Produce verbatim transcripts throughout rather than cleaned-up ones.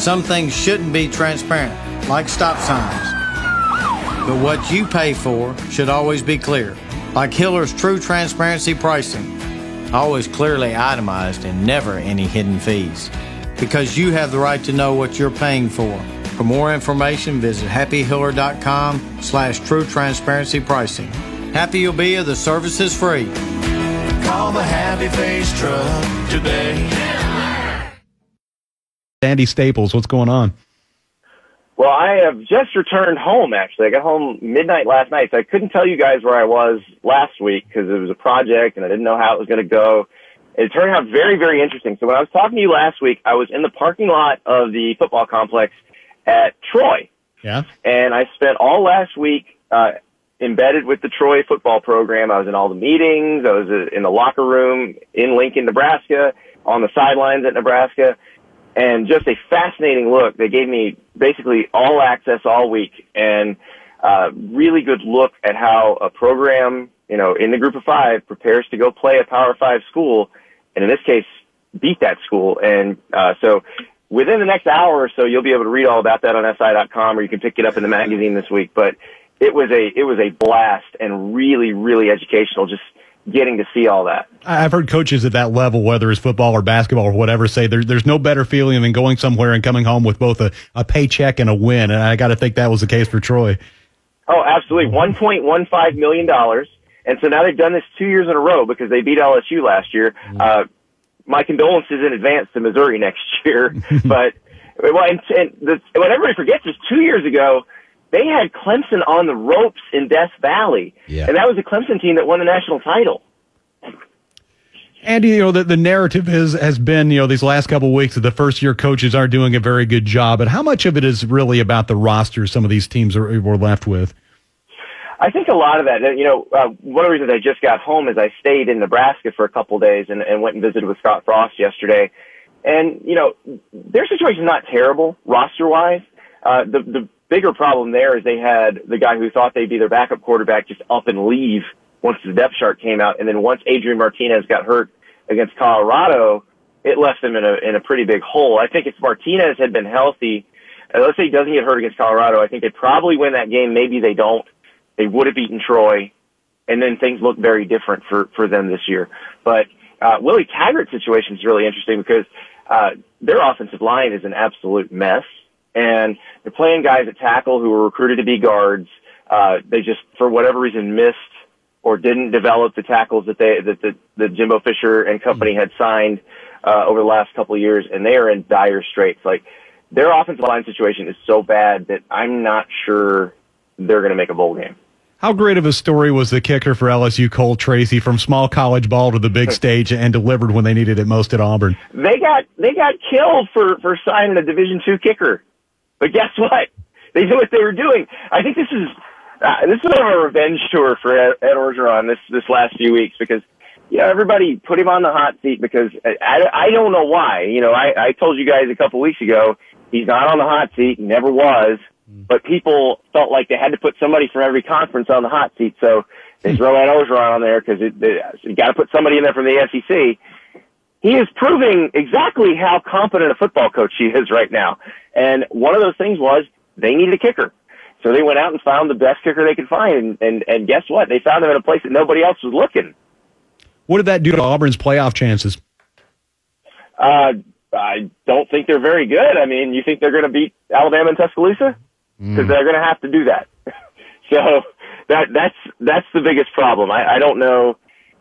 Some things shouldn't be transparent, like stop signs. But what you pay for should always be clear, like Hiller's True Transparency Pricing. Always clearly itemized and never any hidden fees. Because you have the right to know what you're paying for. For more information, visit happy hiller dot com slash true transparency pricing. Happy you'll be if the service is free. Call the Happy Face Truck today. Andy Staples, what's going on? Well, I have just returned home, actually. I got home midnight last night, so I couldn't tell you guys where I was last week because it was a project and I didn't know how it was going to go. It turned out very, very interesting. So when I was talking to you last week, I was in the parking lot of the football complex at Troy. Yeah. And I spent all last week uh, embedded with the Troy football program. I was in all the meetings. I was in the locker room in Lincoln, Nebraska, on the sidelines at Nebraska. And just a fascinating look. They gave me basically all access all week and uh really good look at how a program, you know, in the group of five prepares to go play a Power Five school, and in this case, beat that school. And uh so within the next hour or so, you'll be able to read all about that on S I dot com, or you can pick it up in the magazine this week. But it was a it was a blast and really, really educational, just getting to see all that. I've heard coaches at that level, whether it's football or basketball or whatever, say there, there's no better feeling than going somewhere and coming home with both a, a paycheck and a win. And I got to think that was the case for Troy. Oh, absolutely. one point one five million dollars. And so now they've done this two years in a row because they beat L S U last year. Uh, my condolences in advance to Missouri next year. But well, and, and the, what everybody forgets is two years ago, they had Clemson on the ropes in Death Valley. Yeah. And that was a Clemson team that won the national title. Andy, you know, the, the narrative is, has been, you know, these last couple of weeks that the first-year coaches aren't doing a very good job. But how much of it is really about the roster some of these teams are, were left with? I think a lot of that, you know, uh, one of the reasons I just got home is I stayed in Nebraska for a couple of days and, and went and visited with Scott Frost yesterday. And, you know, their situation's not terrible roster-wise. Uh, the, the bigger problem there is they had the guy who thought they'd be their backup quarterback just up and leave once the depth chart came out. And then once Adrian Martinez got hurt against Colorado, it left them in a, in a pretty big hole. I think if Martinez had been healthy, uh, let's say he doesn't get hurt against Colorado, I think they probably win that game. Maybe they don't. They would have beaten Troy, and then things look very different for, for them this year. But uh, Willie Taggart's situation is really interesting because uh, their offensive line is an absolute mess, and they're playing guys at tackle who were recruited to be guards. Uh, they just, for whatever reason, missed or didn't develop the tackles that they that the, the Jimbo Fisher and company had signed uh, over the last couple of years, and they are in dire straits. Like, their offensive line situation is so bad that I'm not sure they're going to make a bowl game. How great of a story was the kicker for L S U, Cole Tracy, from small college ball to the big stage and delivered when they needed it most at Auburn? They got they got killed for, for signing a Division two kicker. But guess what? They knew what they were doing. I think this is uh, this is sort of a revenge tour for Ed, Ed Orgeron this, this last few weeks because, you know, everybody put him on the hot seat because I, I, I don't know why. You know, I, I told you guys a couple weeks ago he's not on the hot seat, he never was. But people felt like they had to put somebody from every conference on the hot seat, so they throw Ed Orgeron on there because you got to put somebody in there from the S E C. He is proving exactly how competent a football coach he is right now. And one of those things was they needed a kicker. So they went out and found the best kicker they could find, and, and, and guess what? They found him in a place that nobody else was looking. What did that do to Auburn's playoff chances? Uh, I don't think they're very good. I mean, you think they're going to beat Alabama and Tuscaloosa? Because they're going to have to do that. So that that's that's the biggest problem. I, I don't know.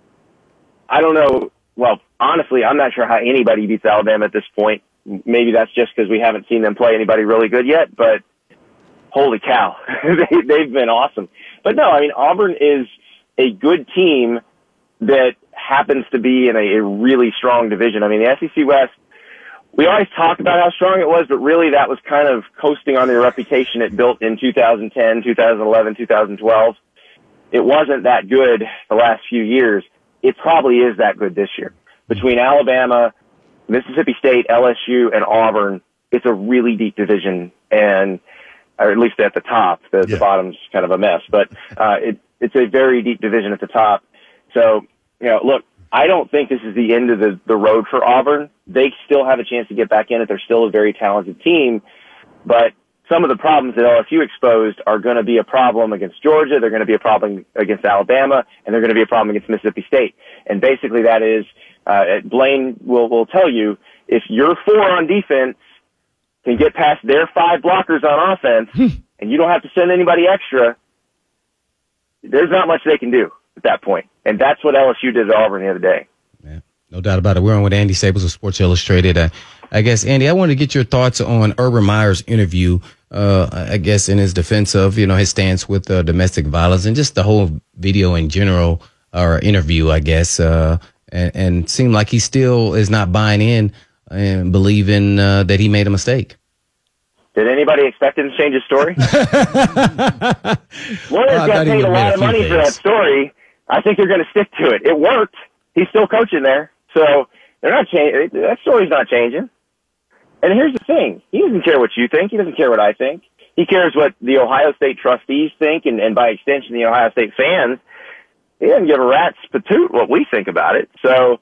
I don't know. Well, honestly, I'm not sure how anybody beats Alabama at this point. Maybe that's just because we haven't seen them play anybody really good yet. But holy cow, they, they've been awesome. But no, I mean, Auburn is a good team that happens to be in a, a really strong division. I mean, the S E C West. We always talk about how strong it was, but really that was kind of coasting on the reputation it built in two thousand ten, two thousand eleven, two thousand twelve. It wasn't that good the last few years. It probably is that good this year. Between Alabama, Mississippi State, L S U, and Auburn, it's a really deep division, and or at least at the top. The, yeah. the bottom's kind of a mess, but uh, it, it's a very deep division at the top. So, you know, look, I don't think this is the end of the, the road for Auburn. They still have a chance to get back in it. They're still a very talented team, but some of the problems that L S U exposed are going to be a problem against Georgia. They're going to be a problem against Alabama, and they're going to be a problem against Mississippi State. And basically that is, uh, Blaine will, will tell you, if your four on defense can get past their five blockers on offense, and you don't have to send anybody extra, there's not much they can do at that point. And that's what L S U did to Auburn the other day. Yeah, no doubt about it. We're on with Andy Staples of Sports Illustrated. Uh, I guess, Andy, I wanted to get your thoughts on Urban Meyer's interview, uh, I guess, in his defense of, you know, his stance with uh, domestic violence and just the whole video in general, or interview, I guess, uh, and, and seemed like he still is not buying in and believing uh, that he made a mistake. Did anybody expect him to change his story? Lawyers well, got paid a lot of money things. for that story. I think they're going to stick to it. It worked. He's still coaching there. So they're not changing. That story's not changing. And here's the thing. He doesn't care what you think. He doesn't care what I think. He cares what the Ohio State trustees think, and, and by extension, the Ohio State fans. He doesn't give a rat's patoot what we think about it. So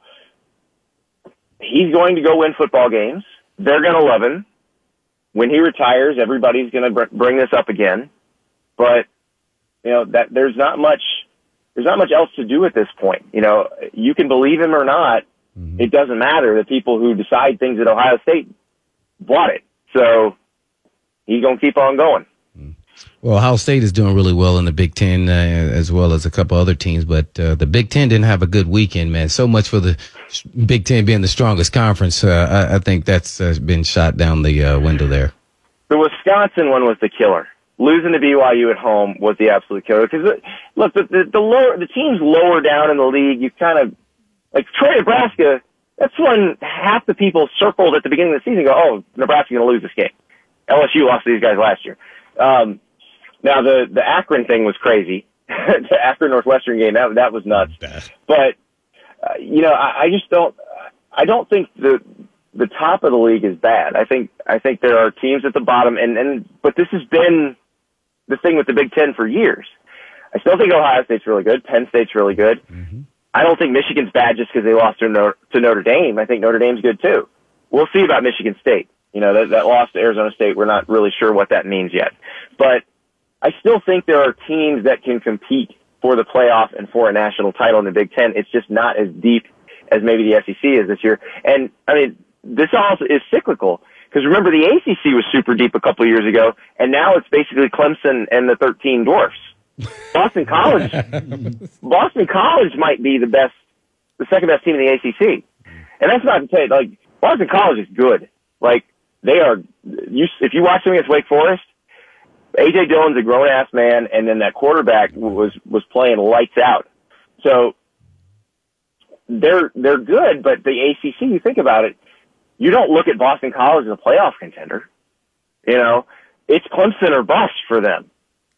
he's going to go win football games. They're going to love him. When he retires, everybody's going to br- bring this up again. But, you know, that there's not much, there's not much else to do at this point. You know, you can believe him or not. Mm-hmm. It doesn't matter. The people who decide things at Ohio State bought it. So he's going to keep on going. Well, Ohio State is doing really well in the Big Ten, uh, as well as a couple other teams. But uh, the Big Ten didn't have a good weekend, man. So much for the Big Ten being the strongest conference. Uh, I, I think that's uh, been shot down the uh, window there. The Wisconsin one was the killer. Losing to B Y U at home was the absolute killer. Because look, the, the the lower the teams lower down in the league, you kind of like Troy, Nebraska. That's when half the people circled at the beginning of the season. Go, oh, Nebraska's going to lose this game. L S U lost to these guys last year. Um, now the, the Akron thing was crazy. The Akron Northwestern game, that, that was nuts. But, uh, you know, I, I just don't, I don't think the, the top of the league is bad. I think, I think there are teams at the bottom and, and, but this has been the thing with the Big Ten for years. I still think Ohio State's really good. Penn State's really good. Mm-hmm. I don't think Michigan's bad just because they lost to Notre, to Notre Dame. I think Notre Dame's good too. We'll see about Michigan State. You know, that, that loss to Arizona State, we're not really sure what that means yet. But I still think there are teams that can compete for the playoff and for a national title in the Big Ten. It's just not as deep as maybe the S E C is this year. And, I mean, this also is cyclical. Because remember, the A C C was super deep a couple of years ago, and now it's basically Clemson and the thirteen dwarfs. Boston College, Boston College might be the best, the second best team in the A C C. And that's not to say, like, Boston College is good. Like, they are, you, if you watch them against Wake Forest, A J Dillon's a grown-ass man, and then that quarterback was, was playing lights out. So, they're, they're good, but the A C C, you think about it, you don't look at Boston College as a playoff contender. You know, it's Clemson or bust for them.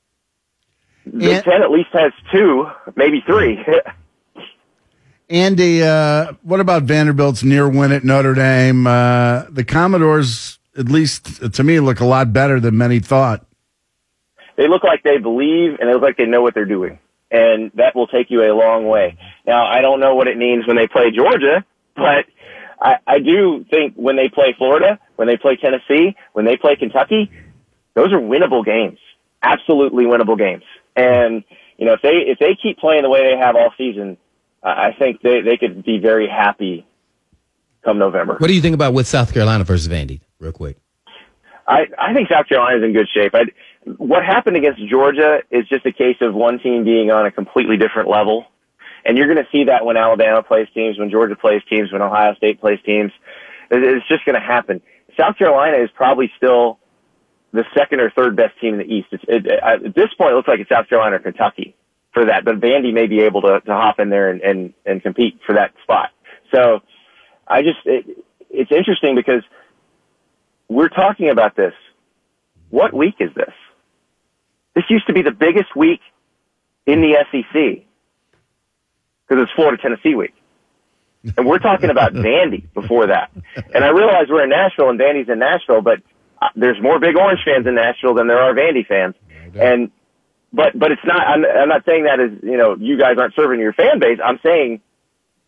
Big Ten at least has two, maybe three. Andy, uh, what about Vanderbilt's near win at Notre Dame? Uh, the Commodores, at least to me, look a lot better than many thought. They look like they believe, and they look like they know what they're doing. And that will take you a long way. Now, I don't know what it means when they play Georgia, but I, I do think when they play Florida, when they play Tennessee, when they play Kentucky, those are winnable games. Absolutely winnable games. And, you know, if they, if they keep playing the way they have all season, I think they, they could be very happy come November. What do you think about with South Carolina versus Vandy, real quick? I, I think South Carolina's in good shape. I, what happened against Georgia is just a case of one team being on a completely different level. And you're going to see that when Alabama plays teams, when Georgia plays teams, when Ohio State plays teams. It's just going to happen. South Carolina is probably still the second or third best team in the East. It's, it, at this point, it looks like it's South Carolina or Kentucky for that, but Vandy may be able to, to hop in there and, and, and compete for that spot. So I just, it, it's interesting because we're talking about this. What week is this? This used to be the biggest week in the S E C because it's Florida Tennessee week. And we're talking about Vandy before that. And I realize we're in Nashville and Vandy's in Nashville, but there's more Big Orange fans in Nashville than there are Vandy fans. And, but, but it's not, I'm, I'm not saying that as, you know, you guys aren't serving your fan base. I'm saying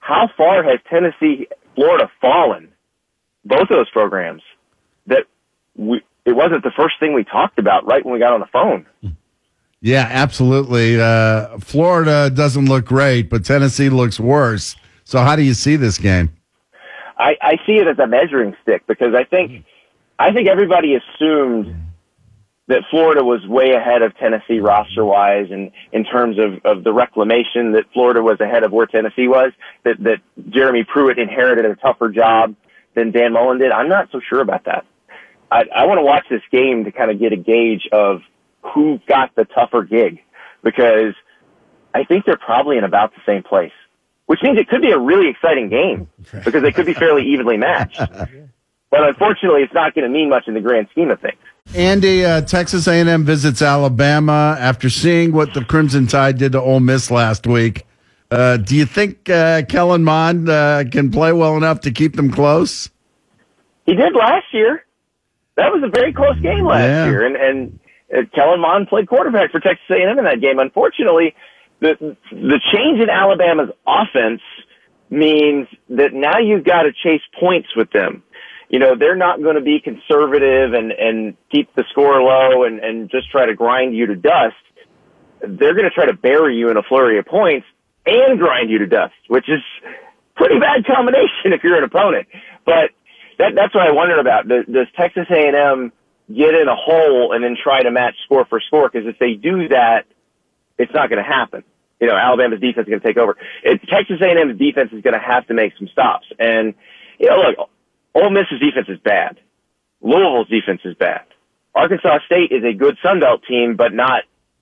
how far has Tennessee, Florida fallen? Both of those programs. That we, it wasn't the first thing we talked about right when we got on the phone. Yeah, absolutely. Uh, Florida doesn't look great, but Tennessee looks worse. So how do you see this game? I, I see it as a measuring stick because I think I think everybody assumed that Florida was way ahead of Tennessee roster-wise and in terms of, of the reclamation, that Florida was ahead of where Tennessee was, that, that Jeremy Pruitt inherited a tougher job than Dan Mullen did. I'm not so sure about that. I, I want to watch this game to kind of get a gauge of who got the tougher gig, because I think they're probably in about the same place, which means it could be a really exciting game because they could be fairly evenly matched. But unfortunately, it's not going to mean much in the grand scheme of things. Andy, uh, Texas A and M visits Alabama after seeing what the Crimson Tide did to Ole Miss last week. Uh, do you think uh, Kellen Mond uh, can play well enough to keep them close? He did last year. That was a very close game last yeah. year, and and uh, Kellen Mond played quarterback for Texas A and M in that game. Unfortunately, the the change in Alabama's offense means that now you've got to chase points with them. You know, they're not going to be conservative and, and keep the score low and, and just try to grind you to dust. They're going to try to bury you in a flurry of points and grind you to dust, which is pretty bad combination if you're an opponent. But that, that's what I wondered about. Does, does Texas A and M get in a hole and then try to match score for score? Because if they do that, it's not going to happen. You know, Alabama's defense is going to take over. It, Texas A and M's defense is going to have to make some stops. And, you know, look, Ole Miss's defense is bad. Louisville's defense is bad. Arkansas State is a good Sun Belt team, but not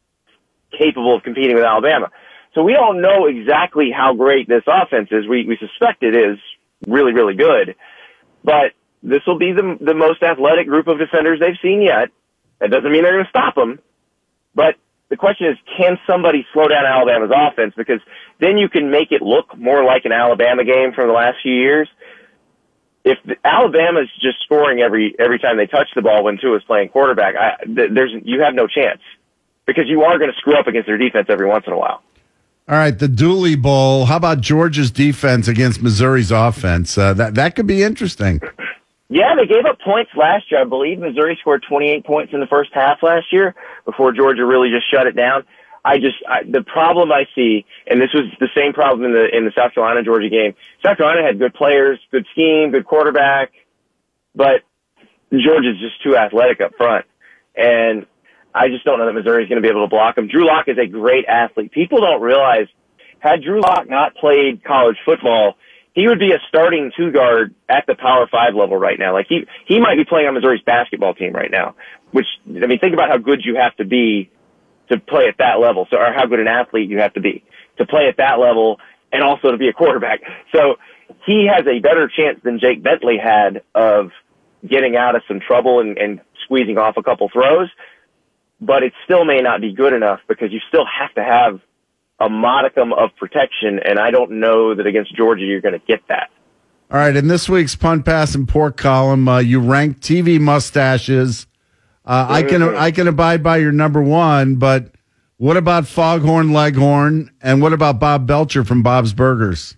capable of competing with Alabama. So we don't know exactly how great this offense is. We, we suspect it is really, really good. But this will be the, the most athletic group of defenders they've seen yet. That doesn't mean they're going to stop them. But the question is, can somebody slow down Alabama's offense? Because then you can make it look more like an Alabama game from the last few years. If the, Alabama's just scoring every every time they touch the ball when Tua's playing quarterback, I, th- there's you have no chance because you are going to screw up against their defense every once in a while. All right, the Dooley Bowl. How about Georgia's defense against Missouri's offense? Uh, that that could be interesting. Yeah, they gave up points last year. I believe Missouri scored twenty-eight points in the first half last year before Georgia really just shut it down. I just I, the problem I see, and this was the same problem in the in the South Carolina Georgia game. South Carolina had good players, good scheme, good quarterback, but Georgia's just too athletic up front, and I just don't know that Missouri is going to be able to block them. Drew Lock is a great athlete. People don't realize, had Drew Lock not played college football, he would be a starting two guard at the Power Five level right now. Like he he might be playing on Missouri's basketball team right now. Which I mean, think about how good you have to be to play at that level, so or how good an athlete you have to be to play at that level and also to be a quarterback. So he has a better chance than Jake Bentley had of getting out of some trouble and, and squeezing off a couple throws, but it still may not be good enough because you still have to have a modicum of protection, and I don't know that against Georgia you're going to get that. All right, in this week's Punt, Pass, and Pork column, uh, you rank T V mustaches. Uh, I can I can abide by your number one, but what about Foghorn Leghorn, and what about Bob Belcher from Bob's Burgers?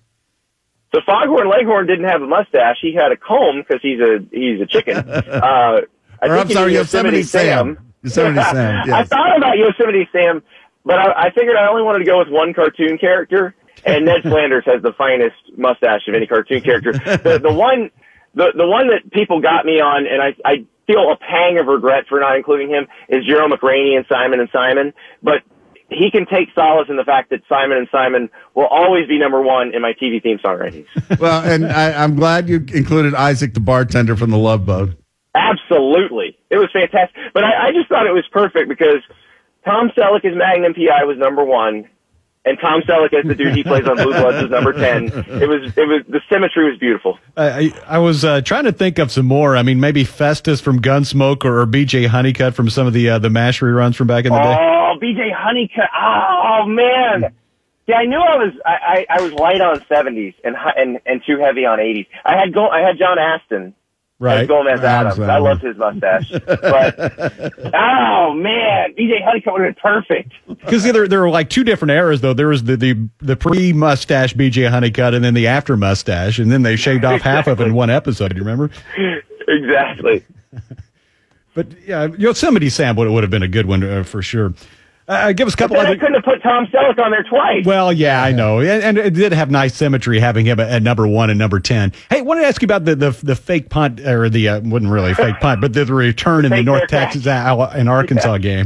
So Foghorn Leghorn didn't have a mustache; he had a comb because he's a he's a chicken. Uh, I or I'm sorry, Yosemite, Yosemite Sam. Sam. Yosemite Sam. Yes. I thought about Yosemite Sam, but I, I figured I only wanted to go with one cartoon character, and Ned Flanders has the finest mustache of any cartoon character. The the one the the one that people got me on, and I I. feel a pang of regret for not including him, is Jerome McRaney and Simon and Simon, but he can take solace in the fact that Simon and Simon will always be number one in my T V theme song ratings. Well, and I, I'm glad you included Isaac the bartender from the Love Boat. Absolutely. It was fantastic. But I, I just thought it was perfect because Tom Selleck as Magnum P I was number one, and Tom Selleck as the dude he plays on Blue Bloods was number ten. It was, it was, the symmetry was beautiful. I, I was uh, trying to think of some more. I mean, maybe Festus from Gunsmoke or, or B J Honeycutt from some of the uh, the MASH reruns from back in the day. Oh, B J Honeycutt. Oh, man. Yeah, I knew I was, I, I, I was light on seventies and, and, and too heavy on eighties. I had go, I had John Aston Right. as Gomez Adams, Adams. I loved his mustache. But, oh, man, B J Honeycutt would have been perfect. Because there, there were like two different eras, though. There was the, the, the pre-mustache B J Honeycutt and then the after-mustache, and then they shaved off half of it in one episode. Do you remember? Exactly. But, yeah, Yosemite Sam would, would have been a good one uh, for sure. Uh, give us a couple But then other. I couldn't have put Tom Selleck on there twice. Well, yeah, I know, and, and it did have nice symmetry having him at, at number one and number ten. Hey, I wanted to ask you about the the, the fake punt, or the uh, wasn't really a fake punt, but the, the return in the Fake North fair Texas catch. uh, and Arkansas Yeah. game.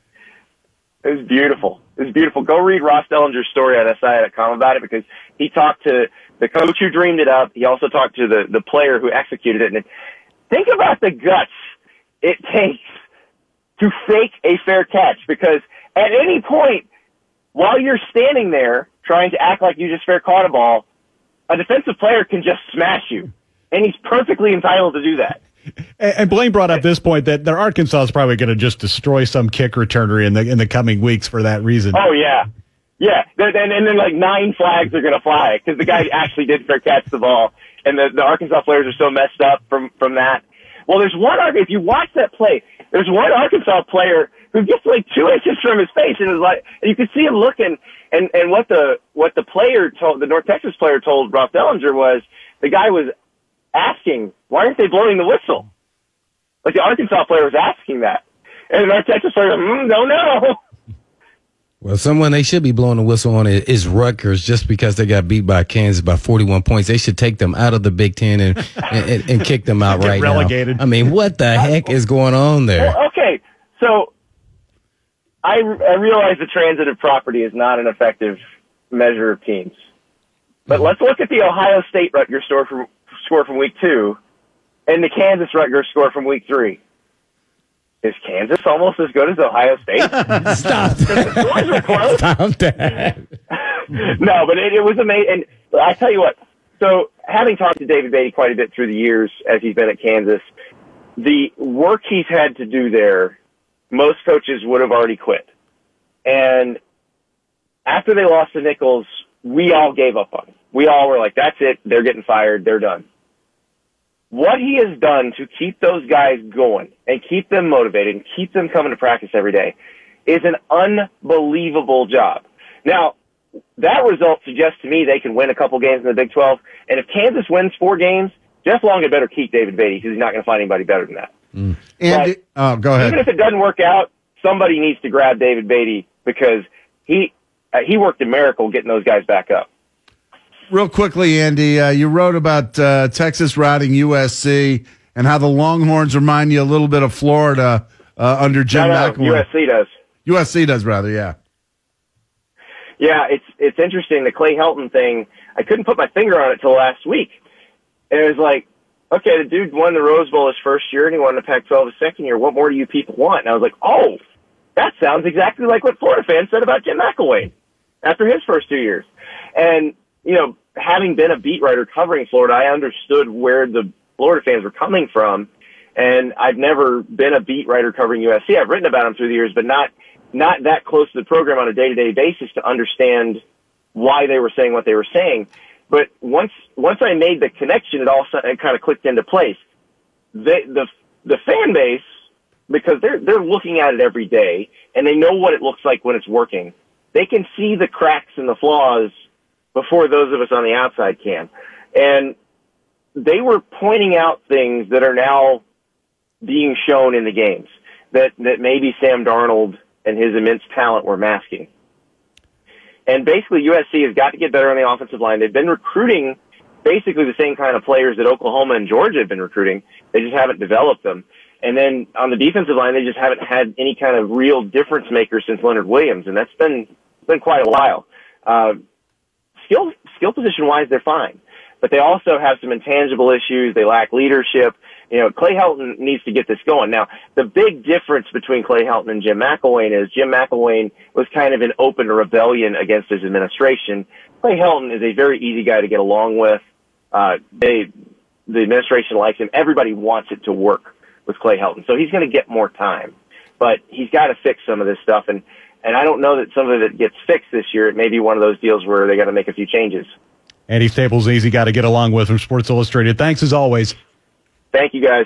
It was beautiful. It was beautiful. Go read Ross Dellinger's story on S I dot com about it, because he talked to the coach who dreamed it up. He also talked to the, the player who executed it. And it, think about the guts it takes to fake a fair catch, because at any point, while you're standing there trying to act like you just fair caught a ball, a defensive player can just smash you. And he's perfectly entitled to do that. And, and Blaine brought up this point that their Arkansas is probably going to just destroy some kick returner in the in the coming weeks for that reason. Oh, yeah. Yeah. And, and then like nine flags are going to fly because the guy actually did fair catch the ball. And the, the Arkansas players are so messed up from, from that. Well, there's one, if you watch that play, there's one Arkansas player who gets like two inches from his face, and is like, and you can see him looking. And and what the what the player told, the North Texas player told Ross Dellinger was, the guy was asking, why aren't they blowing the whistle? Like the Arkansas player was asking that, and the North Texas player, mm, don't know. Well, someone they should be blowing the whistle on is, is Rutgers, just because they got beat by Kansas by forty-one points. They should take them out of the Big Ten and and, and, and kick them out Get right relegated. now. I mean, what the heck is going on there? Well, okay, so I, I realize the transitive property is not an effective measure of teams. But let's look at the Ohio State Rutgers score from, score from week two and the Kansas Rutgers score from week three. Is Kansas almost as good as Ohio State? Stop The scores are close. Stop that. No, but it, it was amazing. And I tell you what, so having talked to David Beatty quite a bit through the years as he's been at Kansas, the work he's had to do there, most coaches would have already quit. And after they lost to Nichols, we all gave up on him. We all were like, that's it. They're getting fired. They're done. What he has done to keep those guys going and keep them motivated and keep them coming to practice every day is an unbelievable job. Now, that result suggests to me they can win a couple games in the Big twelve. And if Kansas wins four games, Jeff Long had better keep David Beatty because he's not going to find anybody better than that. Mm. Andy, But oh, go ahead. even if it doesn't work out, somebody needs to grab David Beatty because he uh, he worked a miracle getting those guys back up. Real quickly, Andy, uh, you wrote about uh, Texas routing U S C and how the Longhorns remind you a little bit of Florida uh, under Jim No, no, McElwain. U S C does. U S C does, rather, yeah. Yeah, it's it's interesting. The Clay Helton thing, I couldn't put my finger on it till last week. And it was like, okay, the dude won the Rose Bowl his first year, and he won the Pac twelve his second year. What more do you people want? And I was like, oh, that sounds exactly like what Florida fans said about Jim McElwain after his first two years. And, you know, having been a beat writer covering Florida, I understood where the Florida fans were coming from. And I've never been a beat writer covering U S C. I've written about them through the years, but not not that close to the program on a day-to-day basis to understand why they were saying what they were saying. But once once I made the connection, it all it kind of clicked into place. They, the the fan base, because they're they're looking at it every day and they know what it looks like when it's working. They can see the cracks and the flaws before those of us on the outside can. And they were pointing out things that are now being shown in the games that, that maybe Sam Darnold and his immense talent were masking. And basically U S C has got to get better on the offensive line. They've been recruiting basically the same kind of players that Oklahoma and Georgia have been recruiting. They just haven't developed them. And then on the defensive line, they just haven't had any kind of real difference maker since Leonard Williams. And that's been, been quite a while. Uh, skill, skill position wise, they're fine, but they also have some intangible issues. They lack leadership. You know, Clay Helton needs to get this going. Now, the big difference between Clay Helton and Jim McElwain is Jim McElwain was kind of an open rebellion against his administration. Clay Helton is a very easy guy to get along with. Uh, they, the administration likes him. Everybody wants it to work with Clay Helton. So he's going to get more time, but he's got to fix some of this stuff. And, and I don't know that some of it gets fixed this year. It may be one of those deals where they got to make a few changes. Andy Staples, easy guy to get along with from Sports Illustrated. Thanks as always. Thank you, guys.